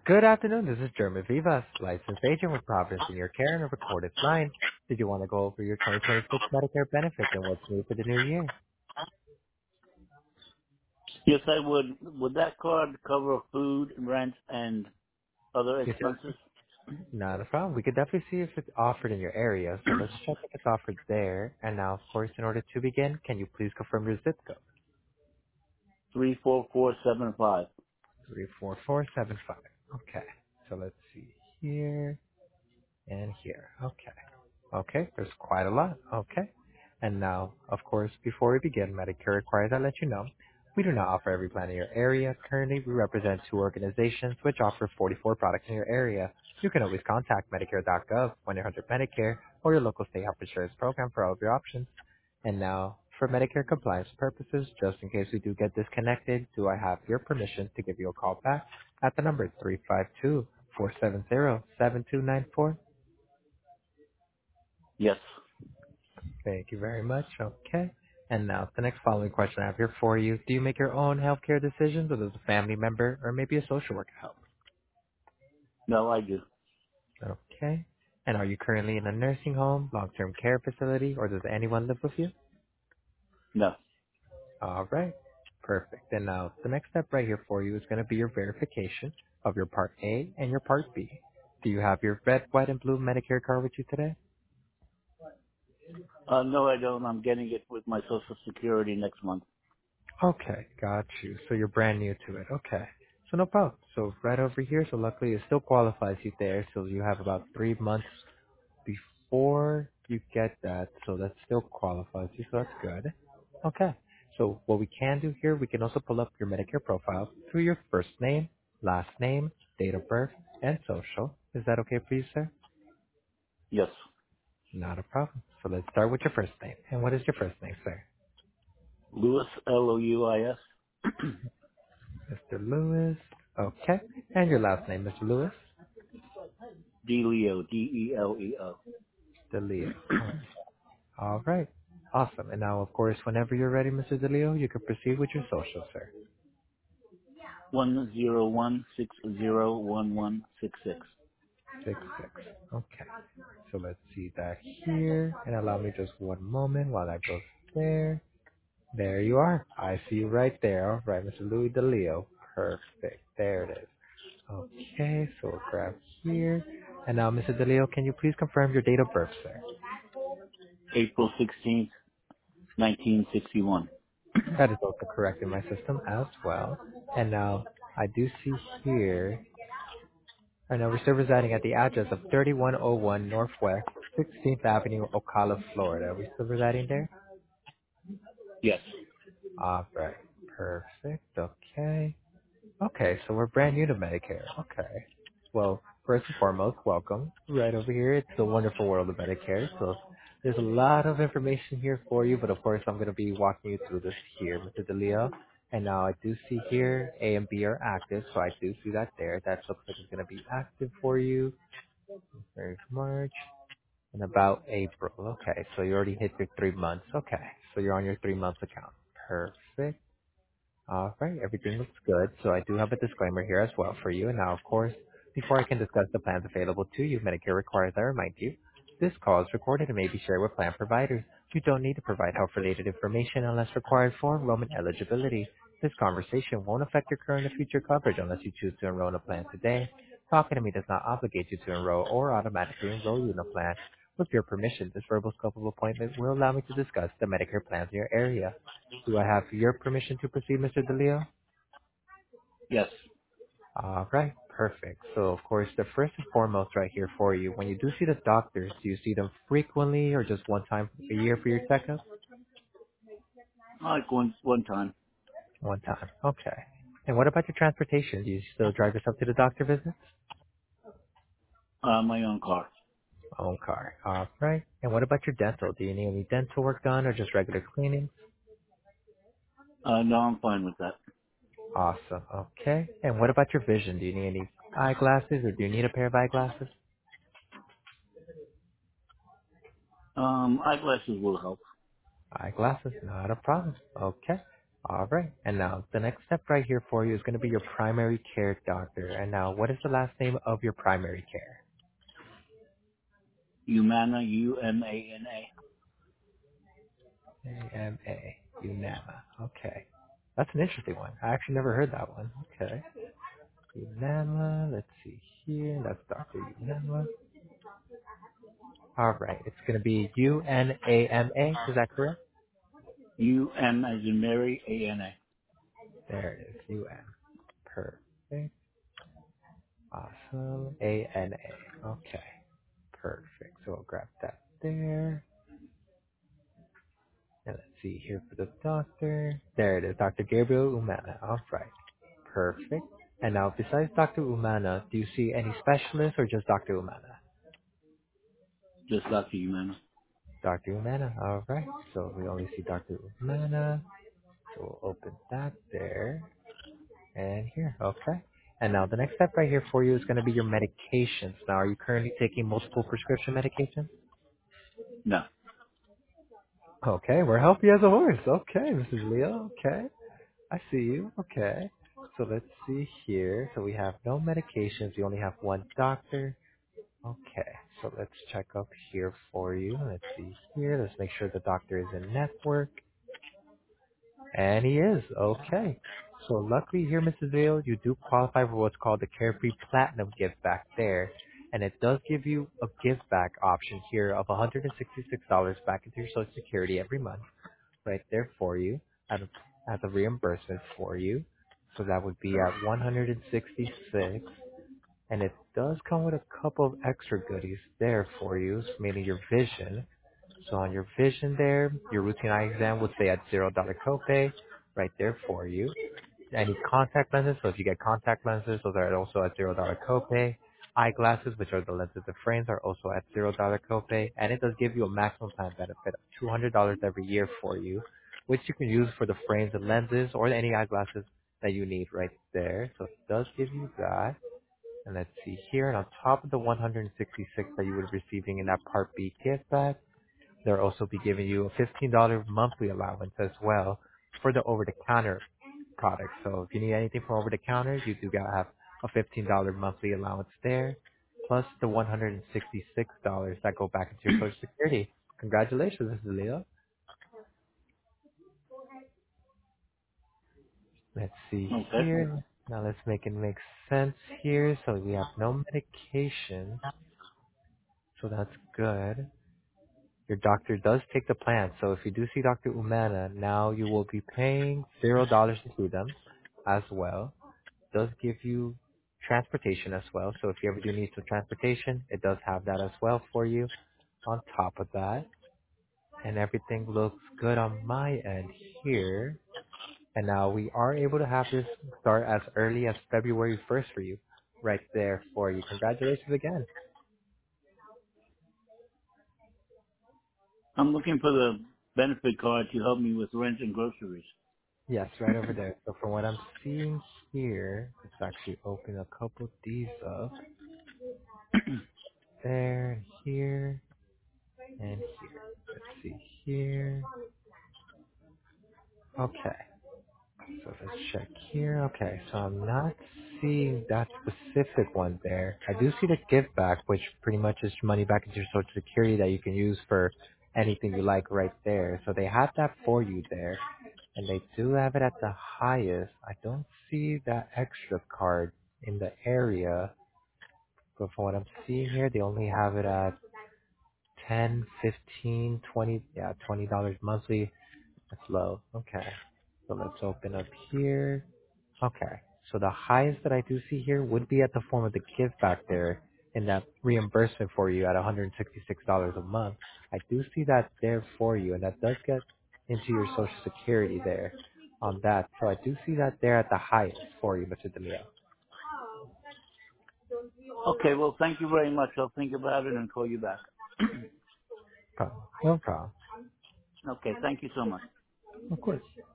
Good afternoon. This is Jeremy Vivas, licensed agent with Providence in your care and a recorded line. Did you want to go over your 2026 Medicare benefits and what's new for the new year? Yes, I would. Would that card cover food, rent, and other Yes, sir. expenses? Not a problem. We could definitely see if it's offered in your area. So let's check if it's offered there. And now, of course, in order to begin, can you please confirm your zip code? 34475. 34475. Okay. So let's see here. And here. Okay. Okay, there's quite a lot. Okay. And now, of course, before we begin, Medicare requires I let you know we do not offer every plan in your area. Currently, we represent two organizations which offer 44 products in your area. You can always contact Medicare.gov, 1-800-Medicare, or your local state health insurance program for all of your options. And now, for Medicare compliance purposes, just in case we do get disconnected, do I have your permission to give you a call back at the number 352-470-7294? Yes. Thank you very much. Okay. And now the next following question I have here for you. Do you make your own healthcare decisions or does a family member or maybe a social worker help? No, I do. Okay. And are you currently in a nursing home, long-term care facility, or does anyone live with you? No. All right. Perfect. And now the next step right here for you is going to be your verification of your Part A and your Part B. Do you have your red, white, and blue Medicare card with you today? No, I don't. I'm getting it with my Social Security next month. Okay, got you. So you're brand new to it. Okay. So no problem. So right over here, so luckily it still qualifies you there. So you have about 3 months before you get that. So that still qualifies you. So that's good. Okay. So what we can do here, we can also pull up your Medicare profile through your first name, last name, date of birth, and social. Is that okay for you, sir? Yes. Not a problem. So let's start with your first name. And what is your first name, sir? Louis, Louis. Mr. Lewis. Okay. And your last name, Mr. Lewis? DeLeo, Deleo. DeLeo. Oh, all right. Awesome. And now, of course, whenever you're ready, Mr. DeLeo, you can proceed with your social, sir. 101601166. 6-6. Okay. So let's see that here. And allow me just one moment while that goes there. There you are. I see you right there. All right, Mr. Louis DeLeo. Perfect. There it is. Okay, so we'll grab here. And now, Mr. DeLeo, can you please confirm your date of birth, sir? April 16th, 1961. That is also correct in my system as well. And now I do see here, I know we're still residing at the address of 3101 Northwest 16th Avenue, Ocala, Florida. Are we still residing there? Yes. All right. Perfect. Okay. Okay, so we're brand new to Medicare. Okay. Well, first and foremost, welcome. Right over here, it's the wonderful world of Medicare. So there's a lot of information here for you, but of course I'm going to be walking you through this here, Mr. DeLeo. And now I do see here A and B are active, so I do see that there. That looks like it's going to be active for you. There's March and about April. Okay, so you already hit your 3 months. Okay, so you're on your 3 months account. Perfect. All right, everything looks good. So I do have a disclaimer here as well for you. And now, of course, before I can discuss the plans available to you, Medicare requires I remind you, this call is recorded and may be shared with plan providers. You don't need to provide health-related information unless required for enrollment eligibility. This conversation won't affect your current or future coverage unless you choose to enroll in a plan today. Talking to me does not obligate you to enroll or automatically enroll you in a plan. With your permission, this verbal scope of appointment will allow me to discuss the Medicare plans in your area. Do I have your permission to proceed, Mr. DeLeo? Yes. All right, perfect. So, of course, the first and foremost right here for you, when you do see the doctors, do you see them frequently or just one time a year for your checkup? Like one time. One time. Okay. And what about your transportation? Do you still drive yourself to the doctor visits? My own car. Own car. All right. And what about your dental? Do you need any dental work done or just regular cleaning? No, I'm fine with that. Awesome. Okay. And what about your vision? Do you need any eyeglasses or do you need a pair of eyeglasses? Eyeglasses will help. Eyeglasses, not a problem. Okay. All right. And now the next step right here for you is going to be your primary care doctor. And now, what is the last name of your primary care? Humana, U-M-A-N-A. AMA. UNAMA. Okay. That's an interesting one. I actually never heard that one. Okay. UNAMA. Let's see here. That's Dr. UNAMA. All right. It's going to be UNAMA. Is that correct? U-M as in Mary, A-N-A. There it is. UN. Perfect. Awesome. ANA. Okay. Perfect. So I'll grab that there. And let's see here for the doctor. There it is. Dr. Gabriel Umana. All right. Perfect. And now, besides Dr. Umana, do you see any specialists or just Dr. Umana? Just Dr. Humana. Dr. Umana. All right. So we only see Dr. Umana. So we'll open that there. And here. Okay. And now the next step right here for you is going to be your medications. Now, are you currently taking multiple prescription medications? No. Okay, we're healthy as a horse. Okay, Mrs. Leo. Okay, I see you. Okay. So let's see here. So we have no medications. We only have one doctor. Okay. So let's check up here for you. Let's see here. Let's make sure the doctor is in network. And he is. Okay. So luckily here, Mrs. Leo, you do qualify for what's called the Carefree Platinum Give Back there. And it does give you a give back option here of $166 back into your Social Security every month right there for you as a reimbursement for you. So that would be at 166, and it does come with a couple of extra goodies there for you, mainly your vision. So on your vision there, your routine eye exam would stay at $0 copay right there for you. Any contact lenses, so if you get contact lenses, those are also at $0 copay. Eyeglasses, which are the lenses and frames, are also at $0 copay. And it does give you a maximum time benefit of $200 every year for you, which you can use for the frames and lenses or any eyeglasses that you need right there. So it does give you that. And let's see here, and on top of the 166 that you would be receiving in that Part B gift bag, they'll also be giving you a $15 monthly allowance as well for the over-the-counter products. So if you need anything from over-the-counter, you do have a $15 monthly allowance there, plus the $166 that go back into your Social Security. Congratulations, this is Leo. Let's see Okay. here. Now let's make it make sense here. So we have no medication, so that's good. Your doctor does take the plan. So if you do see Dr. Umana, now you will be paying $0 to see them as well. Does give you transportation as well. So if you ever do need some transportation, it does have that as well for you on top of that. And everything looks good on my end here. And now we are able to have this start as early as February 1st for you. Right there for you. Congratulations again. I'm looking for the benefit card to help me with rent and groceries. Yes, right over there. So from what I'm seeing here, let's actually open a couple of these up. There, here, and here. Let's see here. Okay, so let's check here. Okay, so I'm not seeing that specific one there. I do see the give back, which pretty much is money back into your Social Security that you can use for anything you like right there. So they have that for you there. And they do have it at the highest. I don't see that extra card in the area, but from what I'm seeing here, they only have it at 10, 15, 20, yeah, $20 monthly. That's low. Okay. So let's open up here. Okay. So the highest that I do see here would be at the form of the give back there in that reimbursement for you at $166 a month. I do see that there for you, and that does get into your Social Security there on that. So I do see that there at the highest for you, Mr. DeMille. Okay, well, thank you very much. I'll think about it and call you back. Problem. No problem. Okay, thank you so much. Of course.